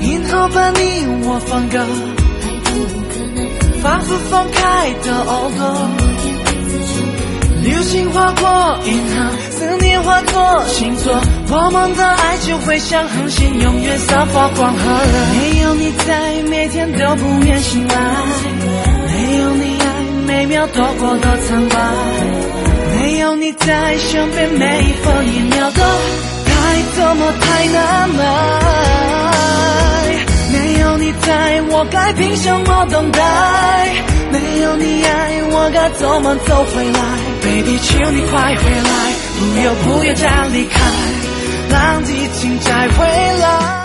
银河把你我分割，仿佛放开的耳朵，流星划过银河，思念化作星座，我们的爱就会像恒星，永远散发光和热。没有你在，每天都不愿醒来，没有你爱，每秒都过得苍白，没有你在身边，每一分一秒都怎么太难买，没有你在，我该凭什么等待？没有你爱，我该怎么走回来 ？Baby， 求你快回来，不要再离开，让激情再回来。